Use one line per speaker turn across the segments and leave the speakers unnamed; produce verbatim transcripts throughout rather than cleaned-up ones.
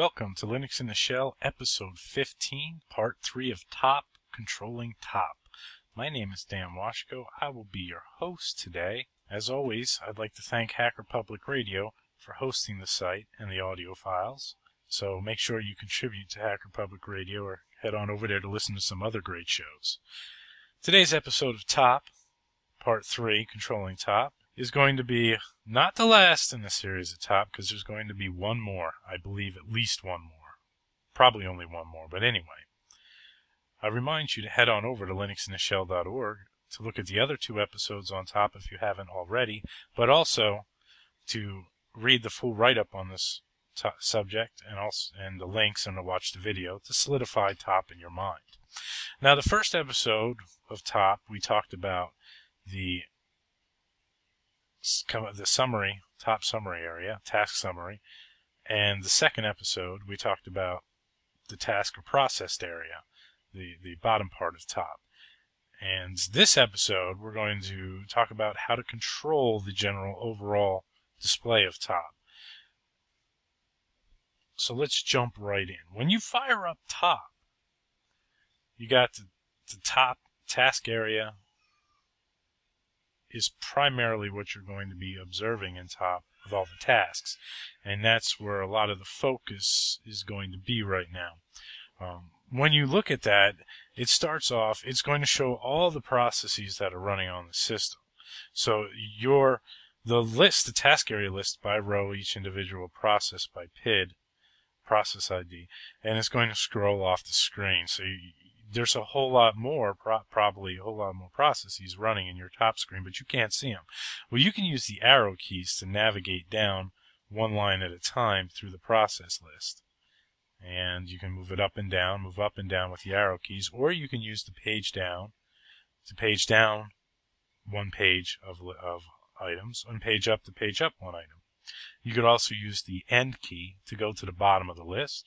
Welcome to Linux in the Shell, episode fifteen, part three of Top, Controlling Top. My name is Dan Washko. I will be your host today. As always, I'd like to thank Hacker Public Radio for hosting the site and the audio files. So make sure you contribute to Hacker Public Radio or head on over there to listen to some other great shows. Today's episode of Top, part three, Controlling Top, is going to be not the last in the series of Top, because there's going to be one more. I believe at least one more. Probably only one more, but anyway. I remind you to head on over to linux in the shell dot org to look at the other two episodes on Top if you haven't already, but also to read the full write-up on this subject and also and the links and to watch the video to solidify Top in your mind. Now, the first episode of Top, we talked about the the summary, top summary area, task summary, and the second episode we talked about the task or processed area, the, the bottom part of Top. And this episode we're going to talk about how to control the general overall display of Top. So let's jump right in. When you fire up Top, you got the, the top task area is primarily what you're going to be observing in Top of all the tasks. And that's where a lot of the focus is going to be right now. Um, when you look at that, it starts off, it's going to show all the processes that are running on the system. So your the list, the task area list by row, each individual process by P I D, process I D, and it's going to scroll off the screen. So you, there's a whole lot more, pro probably a whole lot more processes running in your Top screen, but you can't see them. Well, you can use the arrow keys to navigate down one line at a time through the process list. And you can move it up and down, move up and down with the arrow keys, or you can use the page down to page down one page of, of items, and page up to page up one item. You could also use the end key to go to the bottom of the list.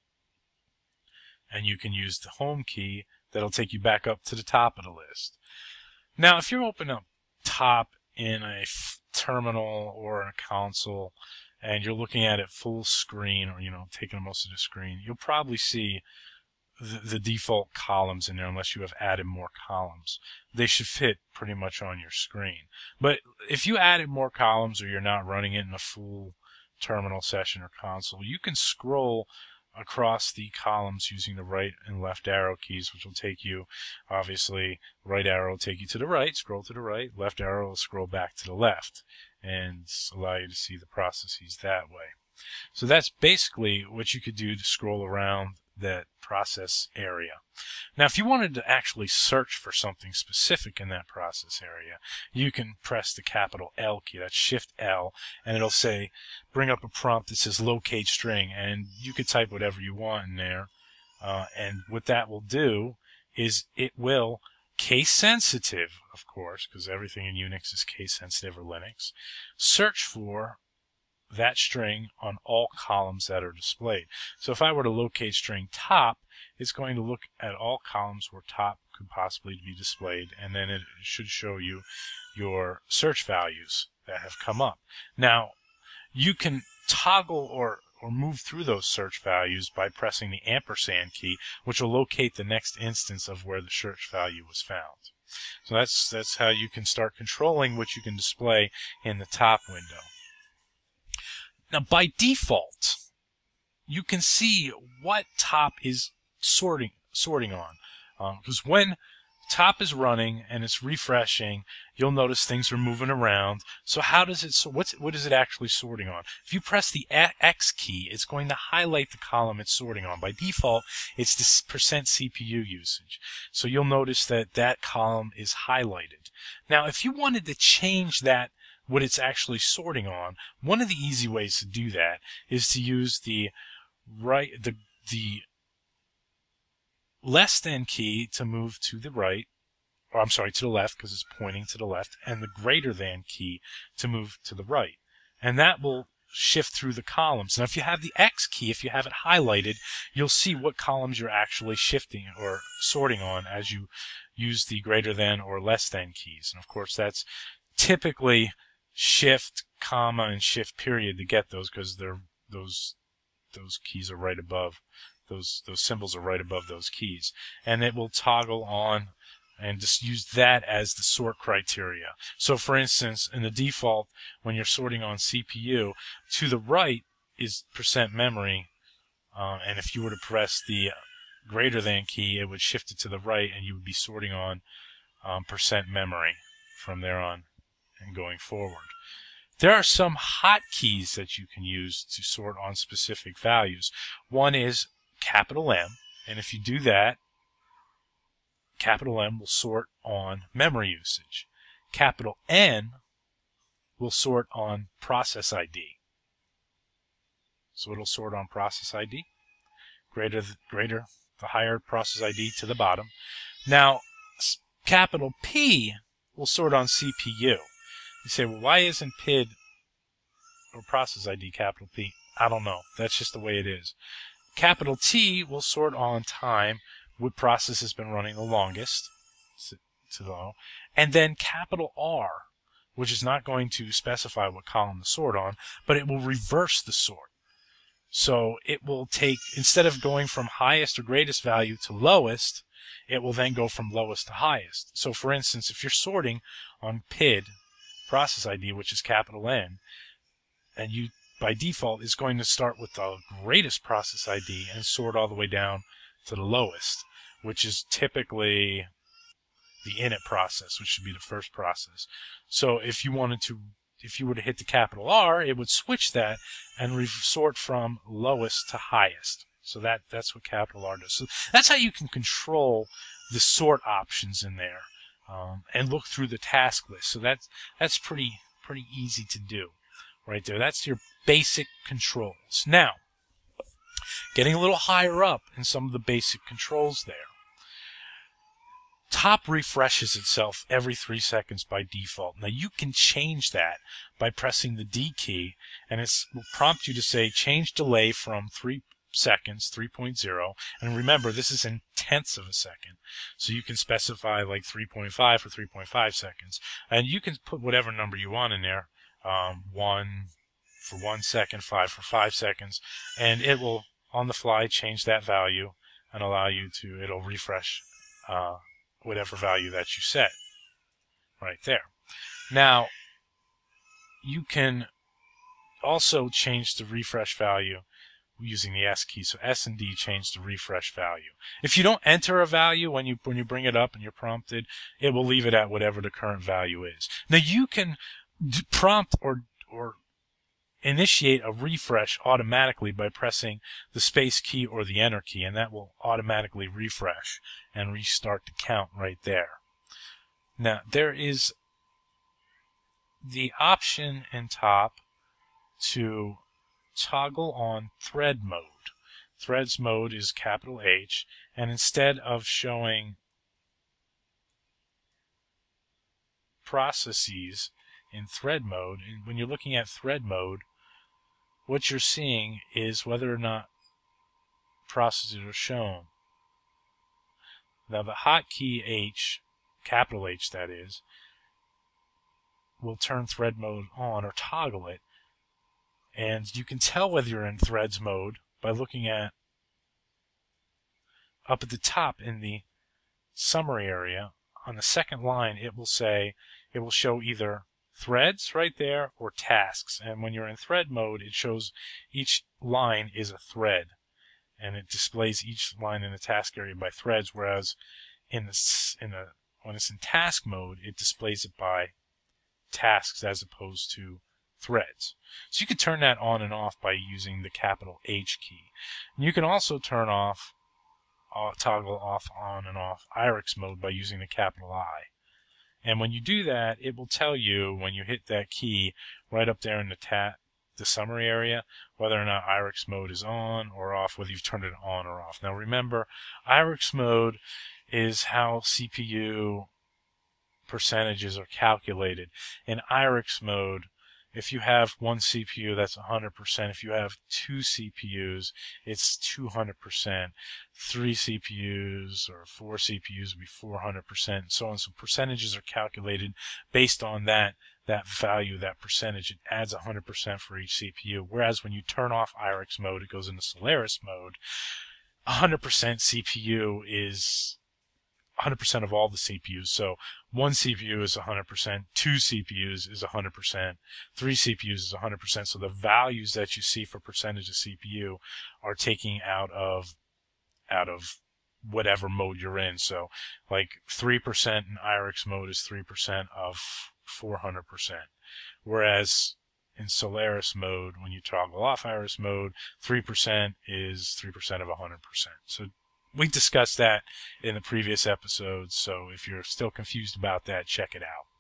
And you can use the home key that'll take you back up to the top of the list. Now, if you're opening up Top in a terminal or a console and you're looking at it full screen, or, you know, taking most of the screen, you'll probably see the, the default columns in there unless you have added more columns. They should fit pretty much on your screen. But if you added more columns or you're not running it in a full terminal session or console, you can scroll across the columns using the right and left arrow keys, which will take you, obviously, right arrow will take you to the right, scroll to the right, left arrow will scroll back to the left, and allow you to see the processes that way. So that's basically what you could do to scroll around that process area. Now, if you wanted to actually search for something specific in that process area, you can press the capital L key, that's Shift L, and it'll say, bring up a prompt that says locate string, and you could type whatever you want in there. Uh, and what that will do is it will, case sensitive, of course, because everything in Unix is case sensitive or Linux, search for that string on all columns that are displayed. So if I were to locate string Top, it's going to look at all columns where Top could possibly be displayed, and then it should show you your search values that have come up. Now, you can toggle or or move through those search values by pressing the ampersand key, which will locate the next instance of where the search value was found. So that's that's how you can start controlling what you can display in the Top window. Now, by default, you can see what Top is sorting sorting on. Because um, when Top is running and it's refreshing, you'll notice things are moving around. So how does it, what's, what is it actually sorting on? If you press the X key, it's going to highlight the column it's sorting on. By default, it's the percent C P U usage. So you'll notice that that column is highlighted. Now, if you wanted to change that, what it's actually sorting on, one of the easy ways to do that is to use the right, the, the less than key to move to the right, or I'm sorry, to the left, because it's pointing to the left, and the greater than key to move to the right. And that will shift through the columns. Now, if you have the X key, if you have it highlighted, you'll see what columns you're actually shifting or sorting on as you use the greater than or less than keys. And of course, that's typically shift, comma, and shift period to get those, because they're those those keys are right above, those those symbols are right above those keys, and it will toggle on and just use that as the sort criteria. So for instance, in the default, when you're sorting on C P U, to the right is percent memory, uh, and if you were to press the greater than key, it would shift it to the right, and you would be sorting on um, percent memory from there on and going forward. There are some hotkeys that you can use to sort on specific values. One is capital M, and if you do that, capital M will sort on memory usage. Capital N will sort on process I D. So it'll sort on process I D. Greater, the, greater, the higher process I D to the bottom. Now, capital P will sort on C P U. You say, well, why isn't P I D or process I D capital P? I don't know. That's just the way it is. Capital T will sort on time, what process has been running the longest, to the, and then capital R, which is not going to specify what column to sort on, but it will reverse the sort. So it will take, instead of going from highest or greatest value to lowest, it will then go from lowest to highest. So for instance, if you're sorting on P I D, process I D, which is capital N, and you by default is going to start with the greatest process I D and sort all the way down to the lowest, which is typically the init process, which should be the first process. So if you wanted to, if you were to hit the capital R, it would switch that and sort from lowest to highest. So that that's what capital R does. So that's how you can control the sort options in there. Um, and look through the task list. So that's that's pretty pretty easy to do, right there. That's your basic controls. Now, getting a little higher up in some of the basic controls there. Top refreshes itself every three seconds by default. Now you can change that by pressing the D key, and it will prompt you to say change delay from three seconds, three point zero, and remember this is in tenths of a second, so you can specify like three point five for three point five seconds, and you can put whatever number you want in there, um, one for one second, five for five seconds, and it will on the fly change that value and allow you to, it'll refresh uh, whatever value that you set right there. Now you can also change the refresh value using the S key. So S and D change the refresh value. If you don't enter a value when you when you bring it up and you're prompted, it will leave it at whatever the current value is. Now you can d prompt or or initiate a refresh automatically by pressing the space key or the enter key, and that will automatically refresh and restart the count right there. Now there is the option in top to toggle on thread mode. Threads mode is capital H, and instead of showing processes in thread mode, when you're looking at thread mode, what you're seeing is whether or not processes are shown. Now the hotkey H, capital H that is, will turn thread mode on or toggle it. And you can tell whether you're in threads mode by looking at up at the top in the summary area. On the second line, it will say, it will show either threads right there or tasks. And when you're in thread mode, it shows each line is a thread, and it displays each line in the task area by threads. Whereas in the in the when it's in task mode, it displays it by tasks as opposed to threads. So you can turn that on and off by using the capital H key. And you can also turn off, uh, toggle off, on, and off I R I X mode by using the capital I. And when you do that, it will tell you when you hit that key right up there in the ta the summary area whether or not I R I X mode is on or off, whether you've turned it on or off. Now remember, I R I X mode is how C P U percentages are calculated. In I R I X mode, If you have one C P U, that's one hundred percent. If you have two C P Us, it's two hundred percent. Three C P Us or four C P Us would be four hundred percent, and so on. So percentages are calculated based on that that value, that percentage. It adds one hundred percent for each C P U. Whereas when you turn off I R I X mode, it goes into Solaris mode. one hundred percent C P U is one hundred percent of all the C P Us. So one C P U is one hundred percent, two C P Us is one hundred percent, three C P Us is one hundred percent. So the values that you see for percentage of C P U are taking out of out of whatever mode you're in. So like three percent in I R I X mode is three percent of four hundred percent. Whereas in Solaris mode, when you toggle off I R I X mode, three percent is three percent of one hundred percent. So we discussed that in the previous episodes, so if you're still confused about that, check it out.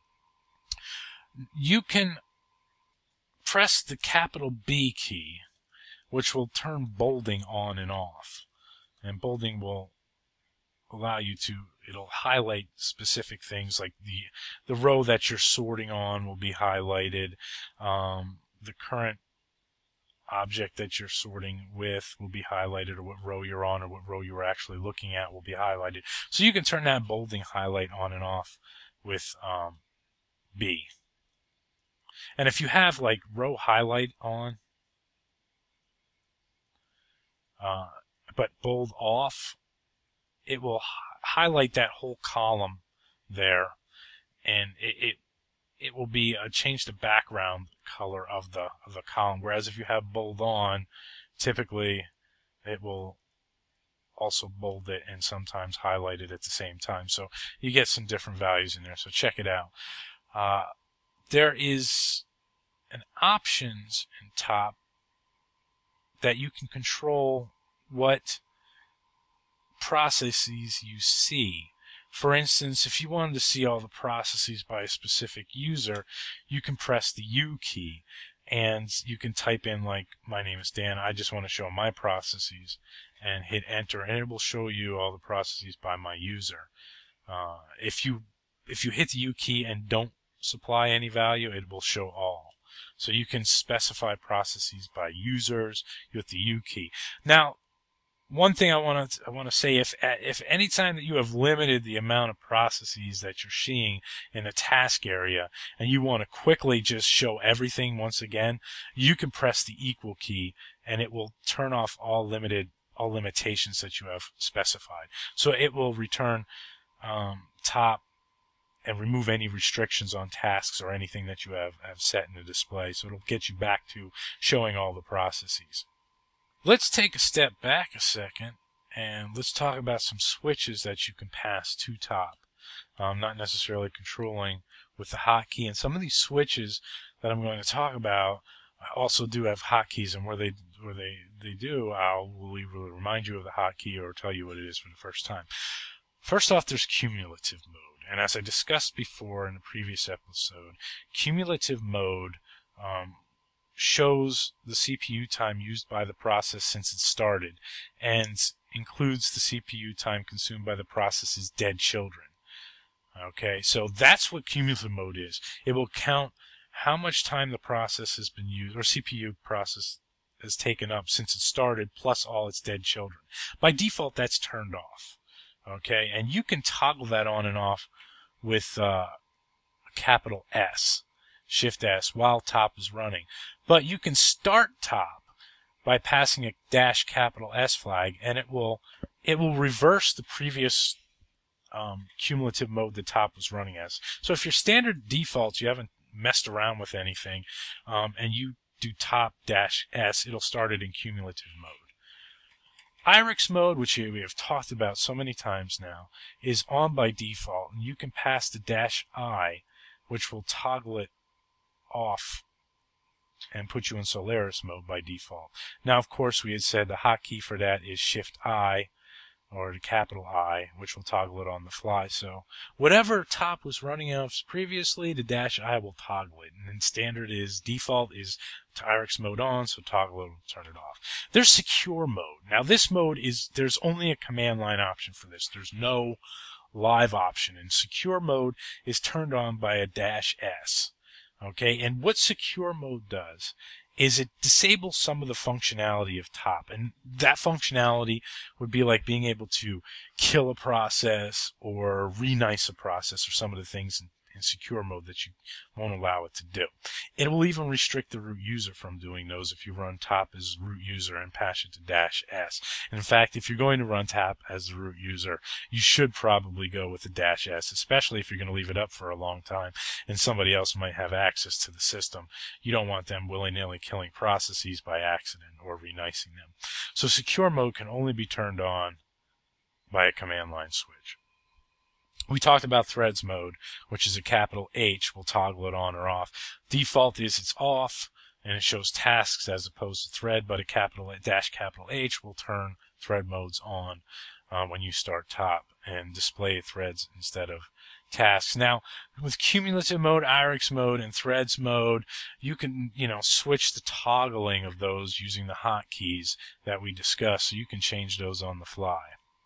You can press the capital B key, which will turn bolding on and off. And bolding will allow you to, it'll highlight specific things, like the the row that you're sorting on will be highlighted. Um, the current object that you're sorting with will be highlighted, or what row you're on, or what row you were actually looking at will be highlighted. So you can turn that bolding highlight on and off with um, B. And if you have like row highlight on, uh, but bold off, it will highlight that whole column there, and it, it it will be uh, change the background color of the of the column. Whereas if you have bold on, typically it will also bold it and sometimes highlight it at the same time. So you get some different values in there. So check it out. Uh, there is an options in top that you can control what processes you see. For instance, if you wanted to see all the processes by a specific user, you can press the U key and you can type in, like, my name is Dan, I just want to show my processes, and hit enter, and it will show you all the processes by my user. Uh, if you if you hit the U key and don't supply any value, it will show all. So you can specify processes by users with the U key. Now, one thing I want to I want to say, if if any time that you have limited the amount of processes that you're seeing in the task area, and you want to quickly just show everything once again, you can press the equal key, and it will turn off all limited all limitations that you have specified. So it will return um, top and remove any restrictions on tasks or anything that you have have set in the display. So it'll get you back to showing all the processes. Let's take a step back a second, and let's talk about some switches that you can pass to top. Um, not necessarily controlling with the hotkey. And some of these switches that I'm going to talk about also do have hotkeys, and where they where they, they do, I'll will either remind you of the hotkey or tell you what it is for the first time. First off, there's cumulative mode. And as I discussed before in the previous episode, cumulative mode um, shows the C P U time used by the process since it started, and includes the C P U time consumed by the process's dead children. Okay, so that's what cumulative mode is. It will count how much time the process has been used, or C P U process has taken up since it started, plus all its dead children. By default, that's turned off. Okay, and you can toggle that on and off with uh, a capital S. Shift S while top is running. But you can start top by passing a dash capital S flag, and it will it will reverse the previous um, cumulative mode the top was running as. So if your standard defaults, you haven't messed around with anything, um, and you do top dash S, it'll start it in cumulative mode. I R I X mode, which we have talked about so many times now, is on by default, and you can pass the dash I, which will toggle it off and put you in Solaris mode by default. Now, of course, we had said the hotkey for that is Shift I, or the capital I, which will toggle it on the fly. So whatever top was running of previously, the dash I will toggle it. And then standard is default is I R I X mode on, so toggle it will turn it off. There's secure mode. Now this mode is, there's only a command line option for this. There's no live option. And secure mode is turned on by a dash S. Okay, and what secure mode does is it disables some of the functionality of top, and that functionality would be like being able to kill a process or renice a process, or some of the things in, in secure mode that you won't allow it to do. It will even restrict the root user from doing those if you run top as root user and patch it to dash S. In fact, if you're going to run top as the root user, you should probably go with the dash S, especially if you're going to leave it up for a long time and somebody else might have access to the system. You don't want them willy-nilly killing processes by accident or renicing them. So secure mode can only be turned on by a command line switch. We talked about threads mode, which is a capital H. We'll toggle it on or off. Default is it's off, and it shows tasks as opposed to thread, but a capital dash capital H will turn thread modes on uh, when you start top and display threads instead of tasks. Now, with cumulative mode, I R I X mode, and threads mode, you can, you know, switch the toggling of those using the hotkeys that we discussed, so you can change those on the fly.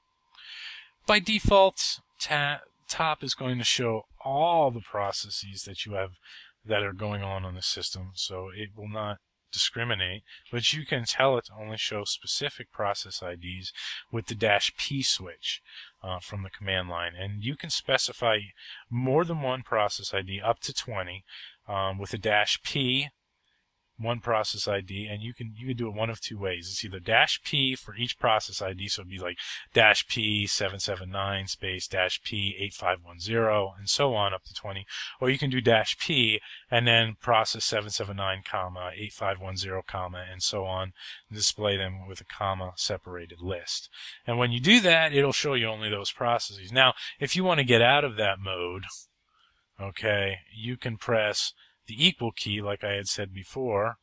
By default, ta top is going to show all the processes that you have that are going on on the system, so it will not discriminate, but you can tell it to only show specific process I Ds with the dash P switch uh, from the command line. And you can specify more than one process I D, up to twenty, um, with a dash P, one process I D, and you can you can do it one of two ways. It's either dash P for each process I D, so it'd be like dash P seven seven nine space dash P eight five one zero and so on up to twenty, or you can do dash P and then process seven seven nine comma eight five one zero comma and so on, and display them with a comma separated list. And when you do that, it'll show you only those processes. Now, if you want to get out of that mode, okay, you can press the equal key, like I had said before,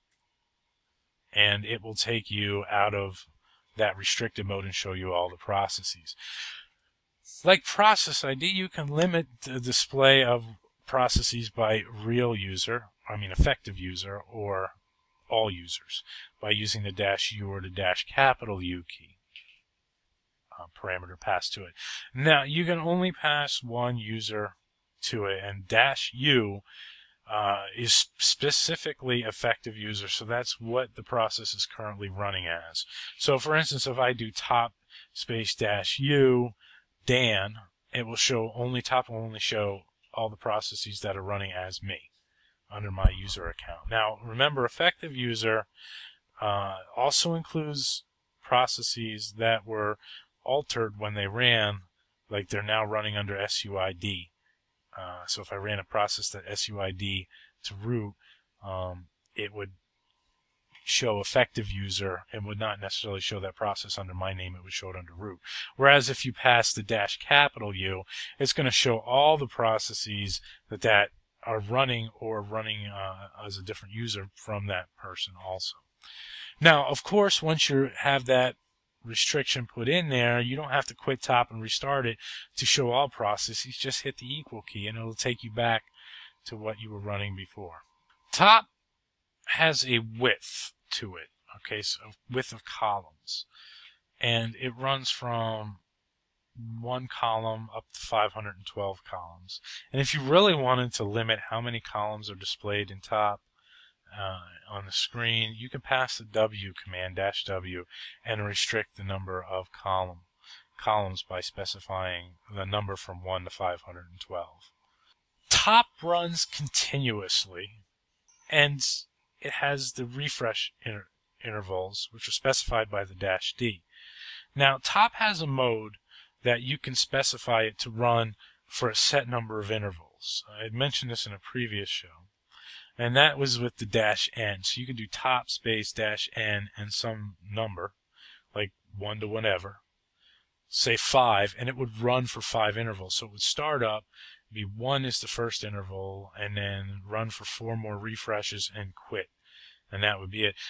and it will take you out of that restricted mode and show you all the processes. Like process I D, you can limit the display of processes by real user, I mean effective user, or all users by using the dash U or the dash capital U key uh, parameter passed to it. Now, you can only pass one user to it, and dash U Uh, is specifically effective user, so that's what the process is currently running as. So for instance, if I do top space dash U Dan, it will show only top will only show all the processes that are running as me under my user account. Now remember, effective user uh, also includes processes that were altered when they ran, like they're now running under S U I D. Uh, so if I ran a process that S U I D to root, um, it would show effective user and would not necessarily show that process under my name. It would show it under root. Whereas if you pass the dash capital U, it's going to show all the processes that, that are running or running uh, as a different user from that person also. Now, of course, once you have that restriction put in there, you don't have to quit top and restart it to show all processes. Just hit the equal key and it'll take you back to what you were running before. Top has a width to it, okay, so width of columns, and it runs from one column up to five hundred twelve columns. And if you really wanted to limit how many columns are displayed in top Uh, on the screen, you can pass the W command, dash W, and restrict the number of column columns by specifying the number from one to five hundred twelve. Top runs continuously, and it has the refresh inter intervals, which are specified by the dash D. Now, top has a mode that you can specify it to run for a set number of intervals. I had mentioned this in a previous show. And that was with the dash N. So you can do top space dash N and some number, like one to whatever, say five, and it would run for five intervals. So it would start up, be one is the first interval, and then run for four more refreshes and quit. And that would be it.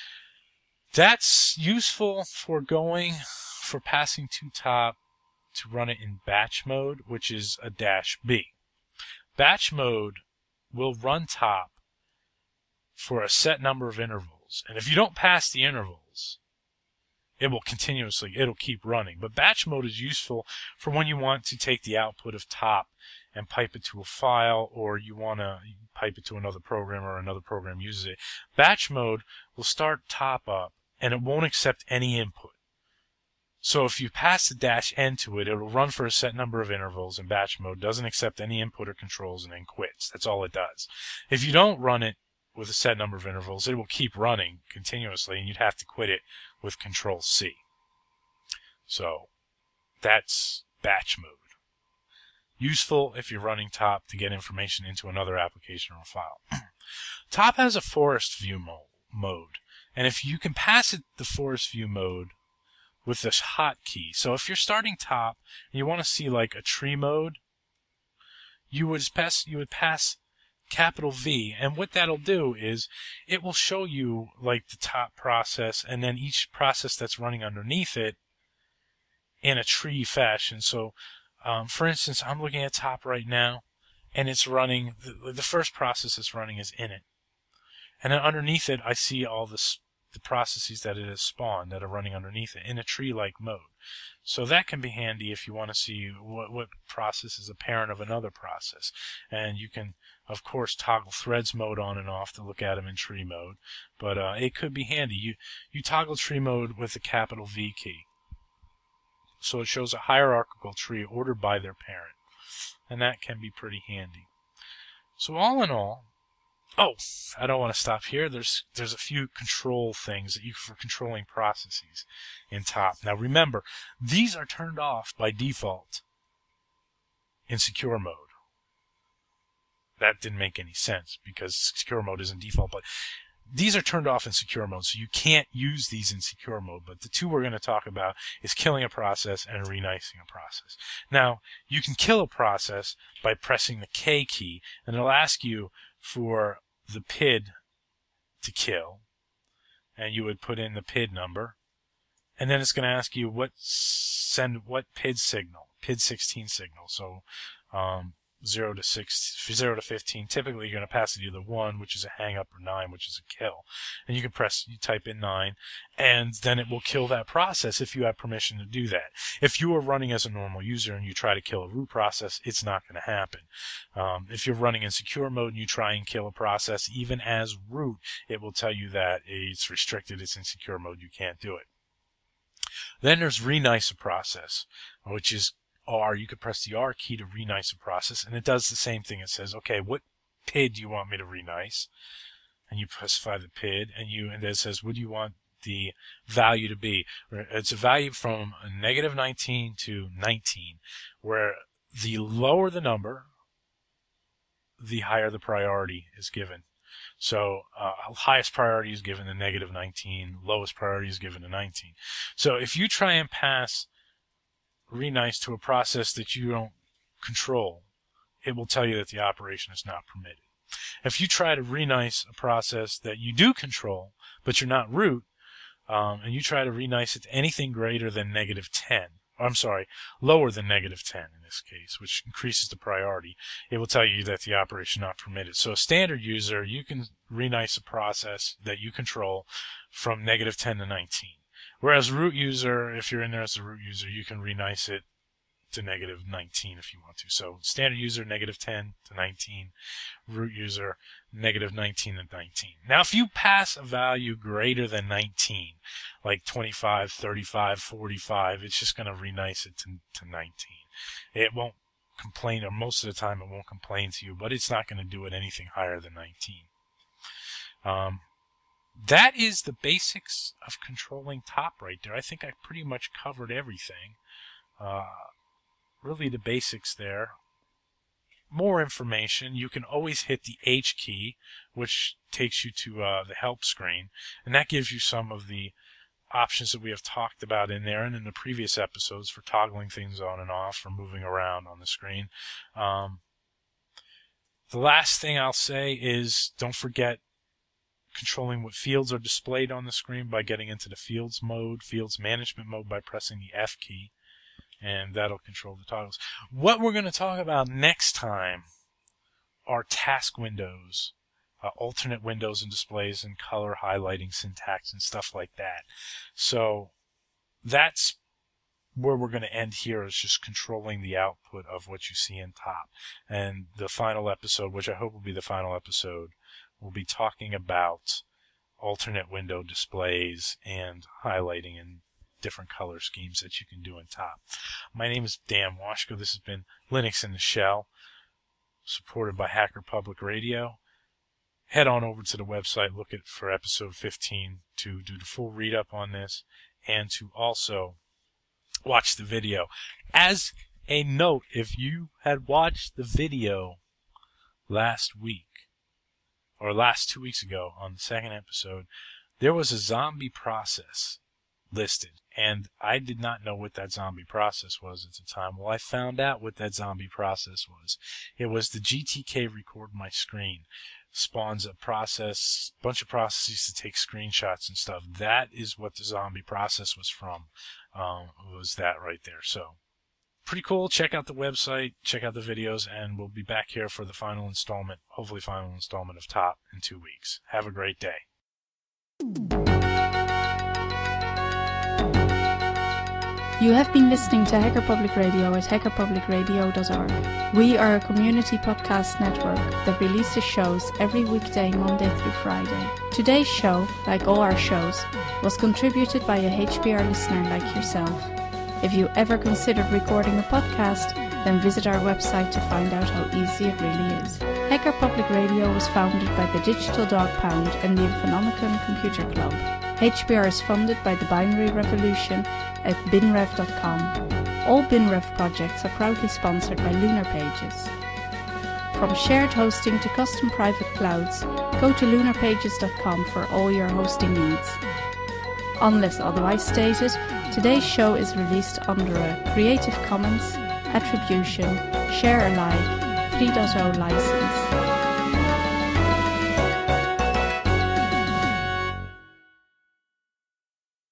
That's useful for going, for passing to top to run it in batch mode, which is a dash B. Batch mode will run top for a set number of intervals, and if you don't pass the intervals, it will continuously, it'll keep running. But batch mode is useful for when you want to take the output of top and pipe it to a file, or you want to pipe it to another program or another program uses it, batch mode will start top up and it won't accept any input. So if you pass the dash N to it, it'll run for a set number of intervals in batch mode, doesn't accept any input or controls, and then quits. That's all it does. If you don't run it with a set number of intervals, it will keep running continuously, and you'd have to quit it with Control C. So that's batch mode. Useful if you're running top to get information into another application or file. Top has a forest view mo mode, and if you can pass it the forest view mode with this hotkey. So if you're starting top and you want to see like a tree mode, you would pass you would pass capital V, and what that'll do is it will show you like the top process and then each process that's running underneath it in a tree fashion. So um, for instance, I'm looking at top right now, and it's running, the, the first process it's running is init, and then underneath it I see all this the processes that it has spawned that are running underneath it in a tree-like mode. So that can be handy if you want to see what, what process is a parent of another process. And you can, of course, toggle threads mode on and off to look at them in tree mode. But uh, it could be handy. You, you toggle tree mode with the capital V key. So it shows a hierarchical tree ordered by their parent. And that can be pretty handy. So all in all, oh, I don't want to stop here. There's there's a few control things that you for controlling processes in top. Now remember, these are turned off by default in secure mode. That didn't make any sense because secure mode isn't default, but these are turned off in secure mode, so you can't use these in secure mode. But the two we're going to talk about is killing a process and renicing a process. Now, you can kill a process by pressing the K key, and it'll ask you for the P I D to kill, and you would put in the P I D number, and then it's going to ask you what send what P I D signal, P I D sixteen signal. So um, zero to six, zero to fifteen. Typically, you're going to pass it either one, which is a hang up, or nine, which is a kill. And you can press, you type in nine, and then it will kill that process if you have permission to do that. If you are running as a normal user and you try to kill a root process, it's not going to happen. Um, if you're running in secure mode and you try and kill a process, even as root, it will tell you that it's restricted, it's in secure mode, you can't do it. Then there's renice a process, which is R. You could press the R key to renice a process, and it does the same thing. It says, okay, what P I D do you want me to renice? And you specify the P I D, and you and then it says, what do you want the value to be? It's a value from negative nineteen to nineteen, where the lower the number, the higher the priority is given. So uh, highest priority is given to negative nineteen, lowest priority is given to nineteen. So if you try and pass renice to a process that you don't control, it will tell you that the operation is not permitted. If you try to renice a process that you do control, but you're not root, um, and you try to renice it to anything greater than negative ten, I'm sorry, lower than negative ten in this case, which increases the priority, it will tell you that the operation is not permitted. So a standard user, you can renice a process that you control from negative ten to nineteen. Whereas root user, if you're in there as a root user, you can renice it to negative nineteen if you want to. So standard user, negative ten to nineteen. Root user, negative nineteen to nineteen. Now, if you pass a value greater than nineteen, like twenty-five, thirty-five, forty-five, it's just going to renice it to, to nineteen. It won't complain, or most of the time it won't complain to you, but it's not going to do it anything higher than nineteen. Um, That is the basics of controlling top right there. I think I pretty much covered everything. Uh, really the basics there. More information, you can always hit the H key, which takes you to uh, the help screen. And that gives you some of the options that we have talked about in there and in the previous episodes for toggling things on and off, for moving around on the screen. Um, the last thing I'll say is don't forget controlling what fields are displayed on the screen by getting into the fields mode, fields management mode by pressing the F key, and that'll control the toggles. What we're going to talk about next time are task windows, uh, alternate windows and displays, and color highlighting syntax and stuff like that. So that's where we're going to end here is just controlling the output of what you see in top. And the final episode, which I hope will be the final episode, will be talking about alternate window displays and highlighting in different color schemes that you can do in top. My name is Dan Washko. This has been Linux in the Shell, supported by Hacker Public Radio. Head on over to the website, look at for episode fifteen to do the full read-up on this, and to also watch the video. As a note, if you had watched the video last week, or last two weeks ago on the second episode, there was a zombie process listed, and I did not know what that zombie process was at the time. Well, I found out what that zombie process was. It was the G T K record my screen. Spawns a process, bunch of processes to take screenshots and stuff. That is what the zombie process was from. Um, was that right there. So, pretty cool. Check out the website, check out the videos, and we'll be back here for the final installment, hopefully final installment of Top in two weeks. Have a great day.
You have been listening to Hacker Public Radio at hacker public radio dot org. We are a community podcast network that releases shows every weekday, Monday through Friday. Today's show, like all our shows, was contributed by a H P R listener like yourself. If you ever considered recording a podcast, then visit our website to find out how easy it really is. Hacker Public Radio was founded by the Digital Dog Pound and the Infonomicon Computer Club. H P R is funded by the Binary Revolution at bin rev dot com. All BinRev projects are proudly sponsored by Lunar Pages. From shared hosting to custom private clouds, go to lunar pages dot com for all your hosting needs. Unless otherwise stated, today's show is released under a Creative Commons Attribution Share Alike three point oh license.